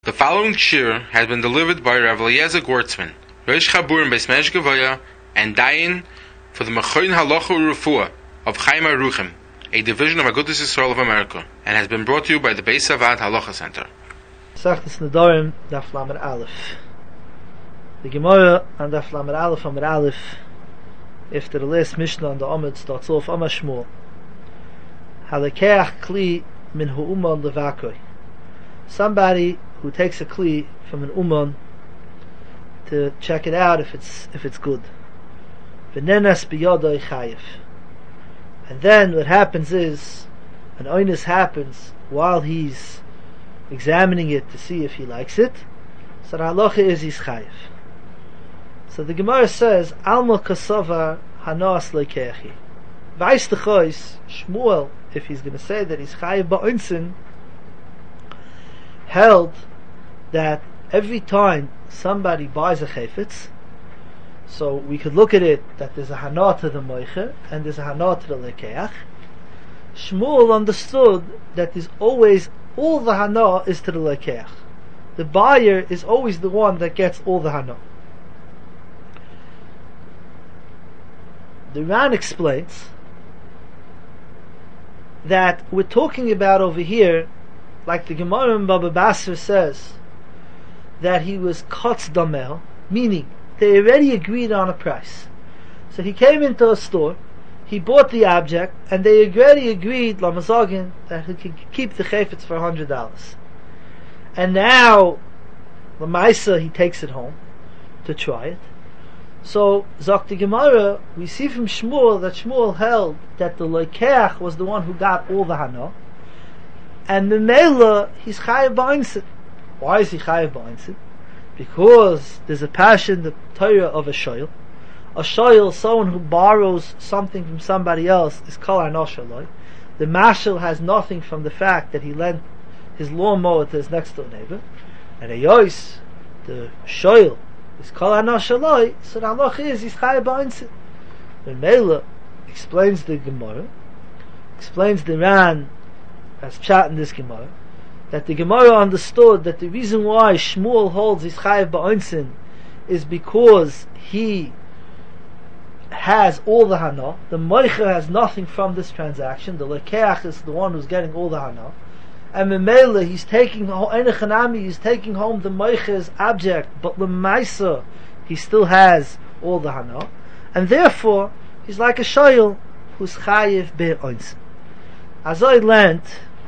The following shir has been delivered by Rav Eliezer Gortzman, Rosh Chabur in Beis Medrash Gavoya, and Dayan for the Mechoin Halacha U'Refuah of Chaim Aruchim, a division of Agudas Yisrael of America, and has been brought to you by the Beis Avad Halacha Center. Sachtes Nedarim, Daf Lamed Aleph. The Gemara on Daf Lamed Aleph, Amud Aleph, after the last Mishnah on the Amud, starts off Amar Shmuel. Halekeach kli min hu'uman levakoi. Somebody who takes a kli from an uman to check it out if it's good. V'nenas biyodoi chayiv. And then what happens is an oinus happens while he's examining it to see if he likes it. So the halacha is he's chayiv. So the Gemara says alma kasava hanas lekechi. V'ais techois Shmuel, if he's going to say that he's chayiv ba'onsin, held that every time somebody buys a chayfetz, so we could look at it that there's a hana to the moicher and there's a hana to the lekeach. Shmuel understood that there's always all the hana is to the lekeach. The buyer is always the one that gets all the hana. The Ran explains that we're talking about over here, like the Gemara in Baba Basra says, that he was kotz damel, meaning they already agreed on a price. So he came into a store, he bought the object, and they already agreed lamazagin that he could keep the chayfetz for $100. And now Lamaisa, he takes it home to try it. So Zok the Gemara, we see from Shmuel that Shmuel held that the lekeach was the one who got all the hana, and the Mela, he's chayav ba'insit. Why is he chayav ba'insit? Because there's a passion, the Torah of a shoyl. A shoyl, someone who borrows something from somebody else, is kol anoshaloi. The mashal has nothing from the fact that he lent his lawnmower to his next door neighbor. And a yois, the shoyl, is kol anoshaloi, so the halach is he's chayav ba'insit. The Mela explains the Gemara, explains the Ran, as pshat in this Gemara, that the Gemara understood that the reason why Shmuel holds his chayav ba'onsin is because he has all the hana. The moicher has nothing from this transaction. The lekeach is the one who's getting all the hana, and Memela he's taking home the moicher's object, but lemaisa he still has all the hana, and therefore he's like a shoyl who's chayav ba'onsin. As I learned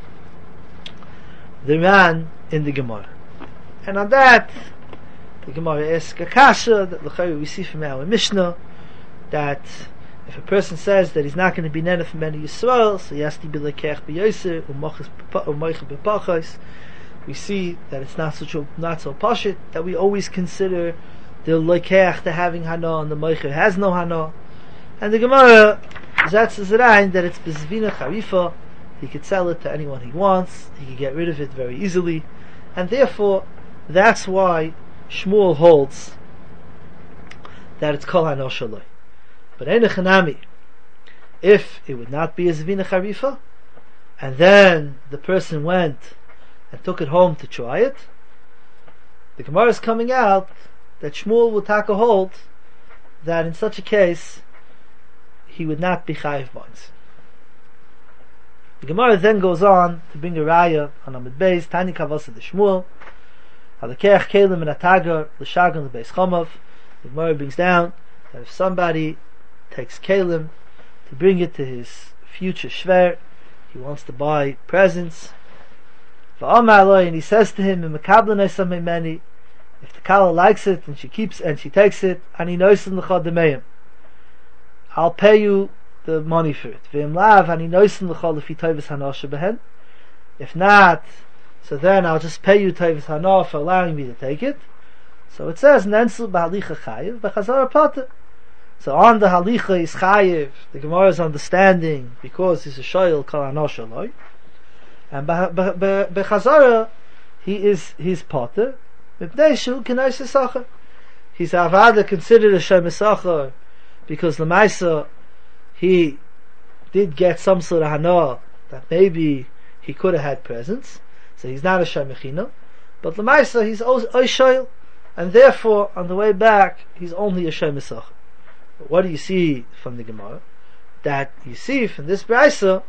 the Ran in the Gemara, and on that the Gemara asks a kasha that we see from our Mishnah, that if a person says that he's not going to be nene from any Yisrael, so he has to be lekeach b'yoser or moicher b'pachos. We see that it's not so pashit, that we always consider the lekeach to having hana and the moicher has no hana. And the Gemara says that it's bezvina charifa. He could sell it to anyone he wants, he could get rid of it very easily, and therefore that's why Shmuel holds that it's kol hanoshaloi. But einechanami, if it would not be a zvina charifa, and then the person went and took it home to try it, the Gemara is coming out that Shmuel would take a hold that in such a case he would not be chayiv b'onsin. The Gemara then goes on to bring a raya on Amud Beis, Tani Kavasa de Shmuel, Halekeach Kelim and Atagar, L'Shagan L'Beis Chomav. The Gemara brings down that if somebody takes Kelim to bring it to his future shver, he wants to buy presents, and he says to him, if the Kala likes it and she takes it, and he knows in the I'll pay you the money for it. If not, so then I'll just pay you Tevus Hana for allowing me to take it. So it says Nensel b'halicha chayiv b'chazara pater. So on the halicha is chayiv, the Gemara's understanding, because he's a shoyl kol anoshaloi, and b'chazara he's pater. He's avada considered a shemesachar because the Maisa he did get some sort of hana that maybe he could have had presents, so he's not a shemechina. But Lamaisa, he's Oishoil, and therefore, on the way back, he's only a Shemisach. What do you see from the Gemara? That you see from this Braisa,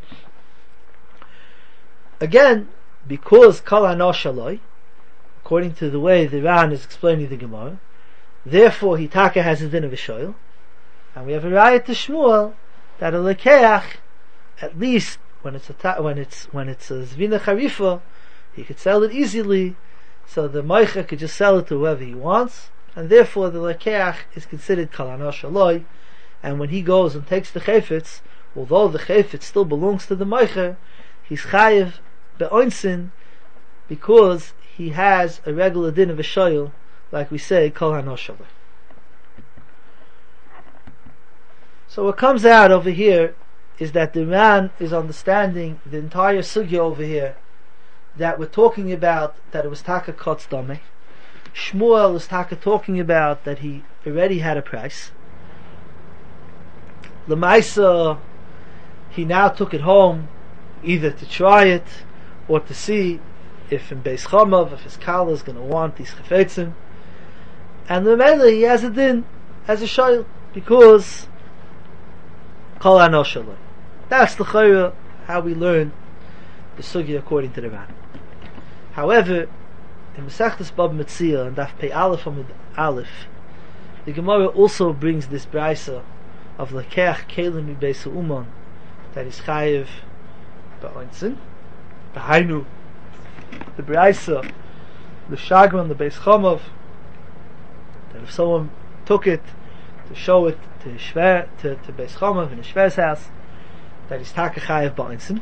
again, because Kal Anoshaloi, according to the way the Ran is explaining the Gemara, therefore Hitaka has a din of a shoil, and we have a raya to Shmuel that a lekeach, at least when it's a zvina charifa, he could sell it easily, so the moicha could just sell it to whoever he wants, and therefore the lekeach is considered kal anoshaloi, and when he goes and takes the chayfetz, although the chayfetz still belongs to the moicha, he's chayiv be'oinsin, because he has a regular din of a shoyl, like we say, kol hanoshaloi. So what comes out over here is that the man is understanding the entire sugya over here, that we're talking about that it was taka kotz dame. Shmuel is taka talking about that he already had a price. Lemaisa, he now took it home, either to try it or to see if in Beis Chamav, if his kala is going to want these chafetzim. And the Mele, he has a din as a shoyl, because kol anoshaloi. That's the chayra, how we learn the sugya according to the Ran. However, in Masechtas Bab Metzia and Daf Pei Aleph Amud Aleph, the Gemara also brings this brayso of lekeach kelim mi beis uman, that is chayiv ba'oinsin. B'hainu, the brayso, the shagman, the Beis Chamav, that if someone took it to show it to Shver, to Beis Chamav in a Shver's house, that is taka chayiv ba'oinsin.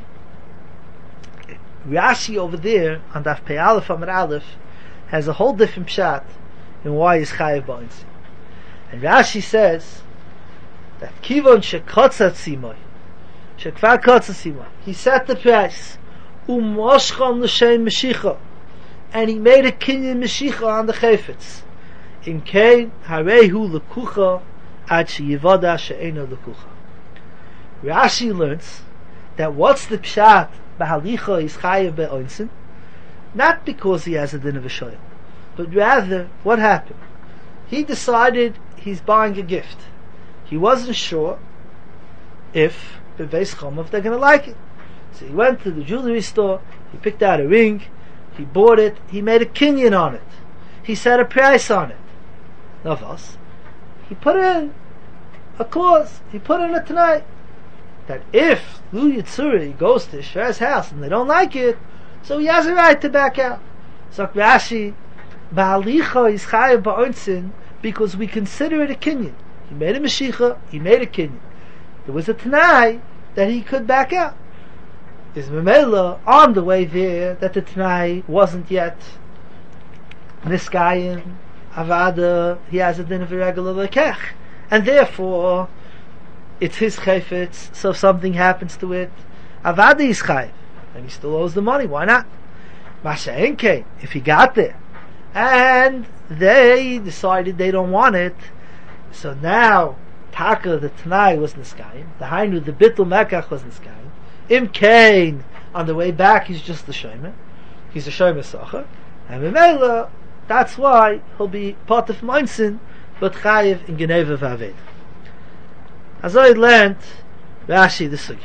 Rashi over there on Daf Pei Aleph Amud Aleph has a whole different pshat in why he's chayiv ba'oinsin. And Rashi says that kivon shekotzat simoy, shekvar kotzat simoy, he set the price, umoshchon l'shem meshicha, and he made a kinyan meshicha on the chayfetz. In kein harehu lekucha ad sheyivoda she'eno lekucha. Rashi learns that what's the pshat bahalicha is chayiv be'oinsin, not because he has a din of a shoyl, but rather what happened. He decided he's buying a gift. He wasn't sure if the Beis Chamav they're going to like it. So he went to the jewelry store, he picked out a ring, he bought it, he made a kinyan on it, he set a price on it. Navas, he put in a clause, he put in a tonight, that if Lu Yitzuri goes to Shver's house and they don't like it, so he has a right to back out. So Rashi, Ba'alicha is chayav ba'oinsin, because we consider it a kinyan. He made a meshicha, he made a kinyan. There was a Tanai that he could back out. Is Memela on the way there that the Tanai wasn't yet Niskayin, Avada, he has a din of irregular lekech. And therefore, it's his chayfetz, so if something happens to it, Avada is chayv, and he still owes the money, why not? Masha Enke, if he got there, and they decided they don't want it, so now Taka the Tanai was Niskayim, the Hainu the Bittul Mekach was Niskayim, Im Kain on the way back he's just the Shomer, he's a Shomer Socher, and Memela, that's why he'll be part of Mainsin, but Chayiv in Geneva Vaved. As I learned Rashi the Sugya.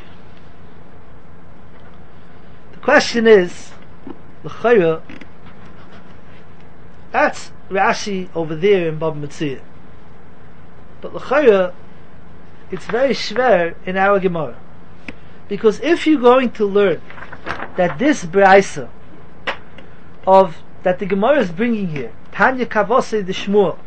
The question is, L'chayra, that's Rashi over there in Bab Metzia. But L'chayra, it's very schwer in our Gemara. Because if you're going to learn that this Braisa of that the Gemara is bringing here, Tanya Kavose de Shmuel,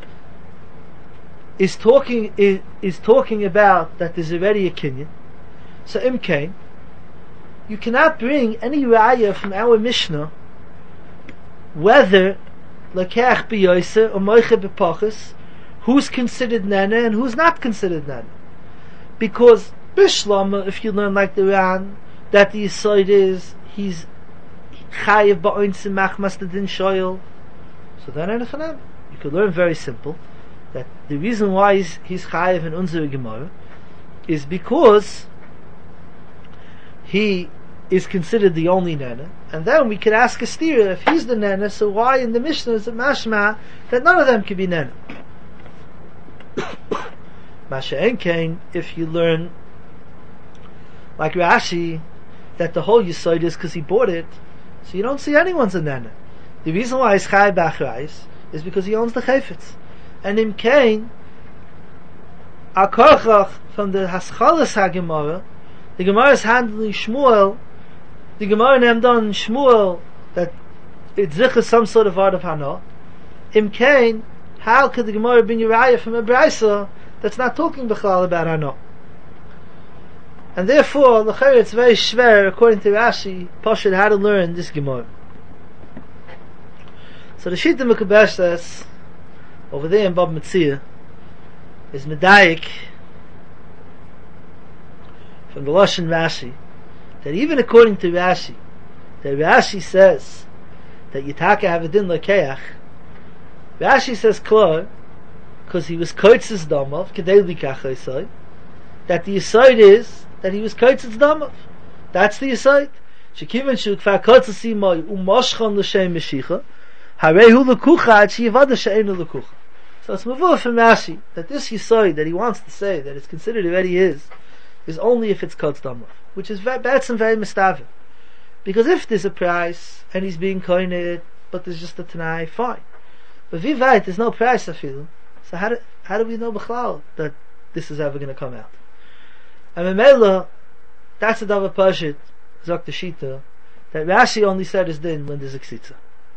is talking about that there's already a kinyan. So Imkain, you cannot bring any raya from our Mishnah whether Lekech b'yoyse or Moiche b'pachas, who's considered nana and who's not considered nana. Because Bishlama, if you learn like the Ran, that the Yisoid is he's chayiv ba'oinsim machmas the din shoyel, so then you could learn very simple that the reason why he's chayiv in unzer Gemara is because he is considered the only nana, and then we could ask a stira, if he's the nana, so why in the Mishnah is it mashma that none of them could be nana? Masha Enkain, if you learn, like Rashi, that the whole Yesod is because he bought it, so you don't see anyone's a nana. The reason why he's Chai B'Achrais is because he owns the Chayfetz. And in Kain, Akarchach, from the Haschalas HaGemara, the Gemara is handling Shmuel, the Gemara named on Shmuel, that it's zichas some sort of art of Hana. In Kain, how could the Gemara bring a raya from a Braisa that's not talking B'chlal about Hana? And therefore, it's very schwer, according to Rashi, Pashad, how to learn this Gemara. So the Shita Mekubesh says, over there in Bab Metzia, is Medayik, from the Lashon Rashi, that even according to Rashi, that Rashi says that Yitaka have a din l'keach, Rashi says klar, because he was koitzes damov, kedei likach yisod, that the yisod is that he was koitzes damov. That's the yisod. Shekiven shukfar koitzes imoy umoshchon l'shem meshicha, harehu l'kucha ad sheyavada she'enu l'kucha. So it's mavur from Rashi that this yisod that he wants to say that it's considered already is only if it's koitzes damov, which is very bad and very mistavim. Because if there's a price and he's being koined, but there's just a tanai, fine. But vivait, there's no price I feel. So how do we know b'chlal that this is ever going to come out? And Memela, that's a davar pashit, zok the shita, that Rashi only said his din when there's a ksitza.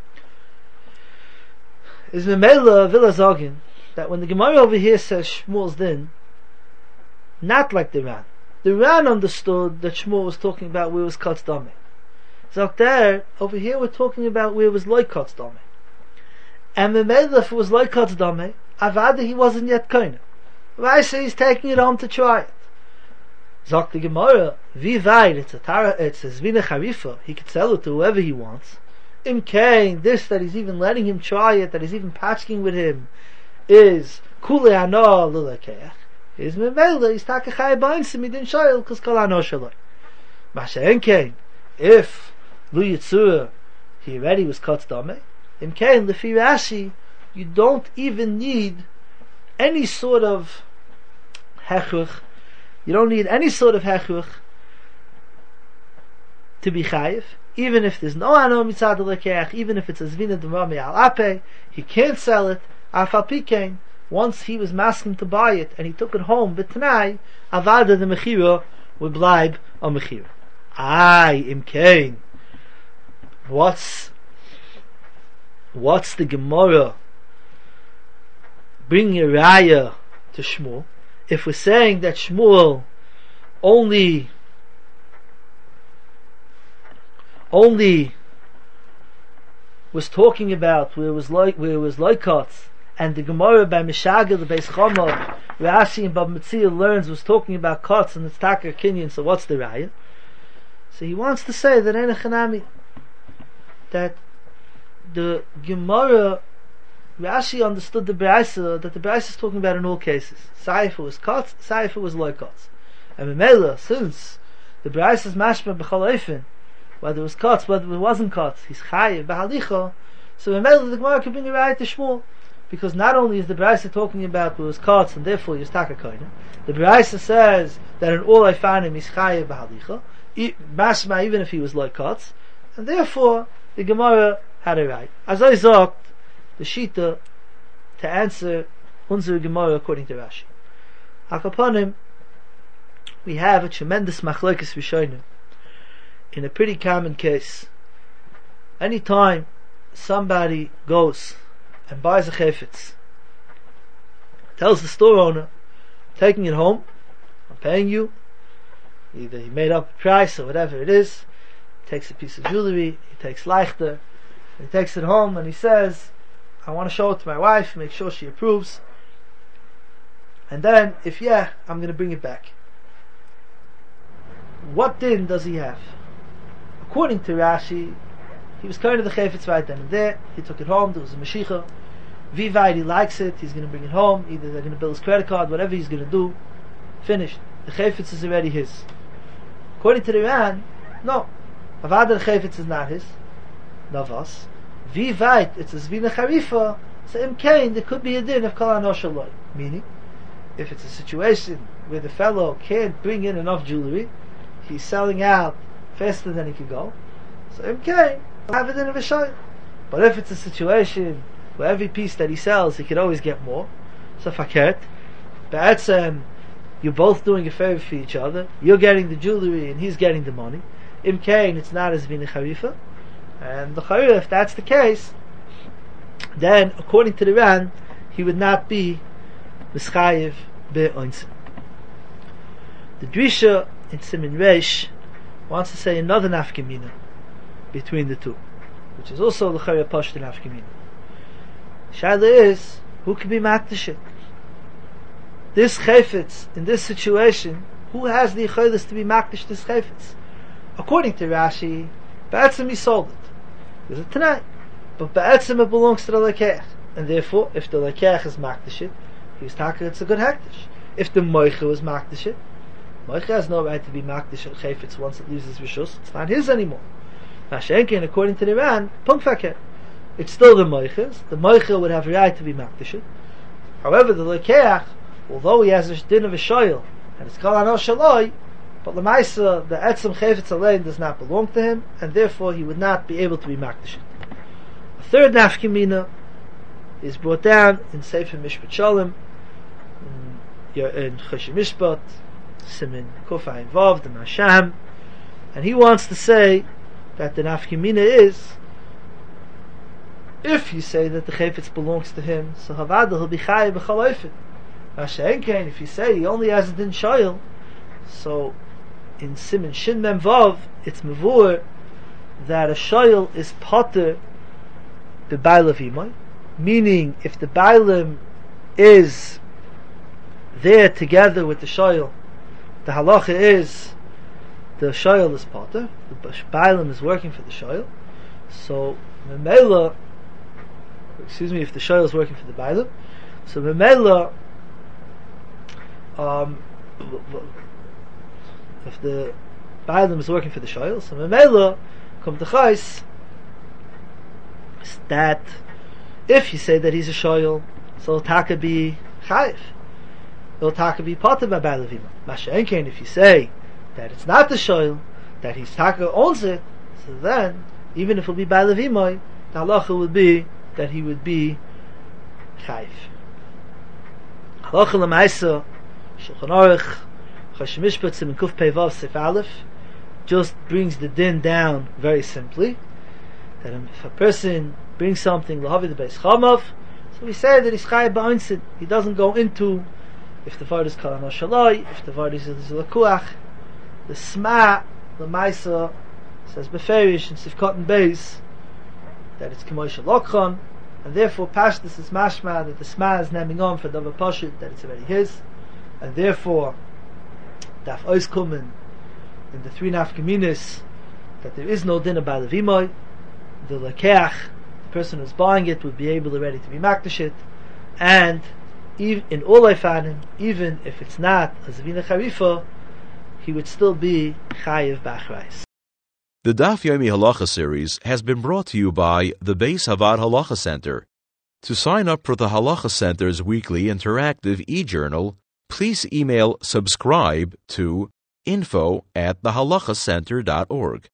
Is Memela villa zogin that when the Gemara over here says Shmuel's din, not like the Ran. The Ran understood that Shmuel was talking about where it was kotz dameh. Zok there, over here we're talking about where it was like kotz dameh. And Memela, if it was like kotz dameh, avada he wasn't yet koine. Rashi he's taking it home to try it. Zok the Gemara, vivayt, it's a zvina charifa, he could sell it to whoever he wants. In Kain, this that he's even letting him try it, that he's even patching with him, is kule ano l'lekeach. Is memela, he's takachai b'insim, he didn't shoyel, because kol ano shaloi. Masha in Kain, if Lu Yitzur, he already was kotz dameh, in Kain, lefi Rashi, you don't even need any sort of hechruch. You don't need any sort of hechruch to be chayiv. Even if there's no ano mitzad l'keach, even if it's a zvina d'mami al ape, he can't sell it. Afal pikein, once he was masking to buy it and he took it home, b'tnai avada the mechira would bleib a mechira. Imkein. What's the Gemara bringing a raya to Shmuel? If we're saying that Shmuel only was talking about where it was like kotz, and the Gemara by Mishagel the Beis Chama, Rashi and Bab Metzia learns was talking about kotz and it's Taka Kinyan. So what's the raya? So he wants to say that Enechanami, that the Gemara, Rashi understood the Braisa, that the Braisa is talking about in all cases. Saifa was kotz, Saifa was loy kotz. And Memela, since the Braisa is mashma b'chol ofen, whether it was kotz, whether it wasn't kotz, he's chayiv b'halicha, so Memela the Gemara could bring a right to Shmuel, because not only is the Braisa talking about where it was kotz, and therefore he was takakoina, the Braisa says that in all I find him he's chayiv b'halicha, mashma even if he was loy kotz, and therefore the Gemara had a right. As I sagt, the Shita to answer unsere Gemara according to Rashi. Akaponim, we have a tremendous machlokes rishonim in a pretty common case. Anytime somebody goes and buys a chayfetz, tells the store owner, taking it home, I'm paying you, either he made up a price or whatever it is, takes a piece of jewelry, he takes leichter, he takes it home and he says, I want to show it to my wife, make sure she approves, and then if I'm going to bring it back. What din does he have? According to Rashi, he was kind of the chayfetz right then and there, he took it home, there was a meshicha, vivayt, he likes it, he's going to bring it home, either they're going to bill his credit card, whatever he's going to do, finished. The chayfetz is already his. According to the Ran, no, Avada the chayfetz is not his. Navas. Vi vayt, it's a zvina charifa, so im kain, there could be a din of kol anoshaloi. Meaning, if it's a situation where the fellow can't bring in enough jewelry, he's selling out faster than he can go, so im kain, have a din of a shoy. But if it's a situation where every piece that he sells, he can always get more, so fakert, ba'atzem, you're both doing a favor for each other, you're getting the jewelry and he's getting the money, im kain, it's not as zvina charifa. And the Chayur, if that's the case, then according to the Ran, he would not be Mischayev be'oinsim. The Drisha in Simin Reish wants to say another nafkamina between the two, which is also the Chayur Pashto nafkamina. Shaila is, who can be makdashit? This chayfetz, in this situation, who has the chaylis to be makdash this chayfetz? According to Rashi, Ba'atzim he sold it. There's a Tanai. But Ba'atzim it belongs to the Lekeach. And therefore, if the Lekeach is Makdashit, he's talking it's a good Hektish. If the Moicha was Makdashit, Moicha has no right to be Makdashit Chayfetz once it loses Rishus. It's not his anymore. Mashenkin, according to the Ran, Punkfaker. It's still the Moicha's. The Moicha would have a right to be Makdashit. However, the Lekeach, although he has a din of a shoyl, and it's Kol Ano Shaloi, but Lamaisa, the Etzem Chayfetz Alein does not belong to him, and therefore he would not be able to be Makdashit. A third nafkamina is brought down in Sefer Mishpat Shalom, in Choshen Mishpat, Simin Kufa involved, the Masham, and he wants to say that the nafkamina is, if you say that the Chayfetz belongs to him, so Havada he'll be Chayev b'chol ofen. Mashenkein, if you say he only has it in shoyl, so in Simin Shin Mem Vav, it's mavur that a shoyl is potter the bailav imoy, meaning if the bailam is there together with the shoyl, the halacha is the shoyl is potter, the bailam is working for the shoyl, so memela, if the shoyl is working for the bailam, so memela, if the bailam is working for the shoyl, so memela come to chais that if you say that he's a shoyl, so it'll taka be chayiv, it'll taka be potter by bailavima. Mashenkein, if you say that it's not the shoyl, that he's taka owns it, so then even if it'll be bailavima, the halacha would be that he would be chayiv. Halacha l'maisa Shulchan Aruch Choshen Mishpat Siman Kuf Pei Vav Sif Aleph just brings the din down very simply, that if a person brings something lahavi the beis chamav, so we say that he's chayav ba'onsin. He doesn't go into if the vart is kol ano shaloi, if the vart is lakuach. The sma the maisa says beferish and sifkot and beis that it's kemoy shalokron, and therefore pashtus is mashma that the sma is naming on for davar pashut that it's already his, and therefore daf ois kumen in the three nafkaminis that there is no din about the vimoy. The lekeach, the person who's buying it, would be able already to be makdash it, and in all Eifanim, even if it's not a Zavina Charifa, he would still be Chayev B'Achrais. The Daf Yomi Halacha series has been brought to you by the Beis Havad Halacha Center. To sign up for the Halacha Center's weekly interactive e-journal, please email subscribe to info@thehalachacenter.org.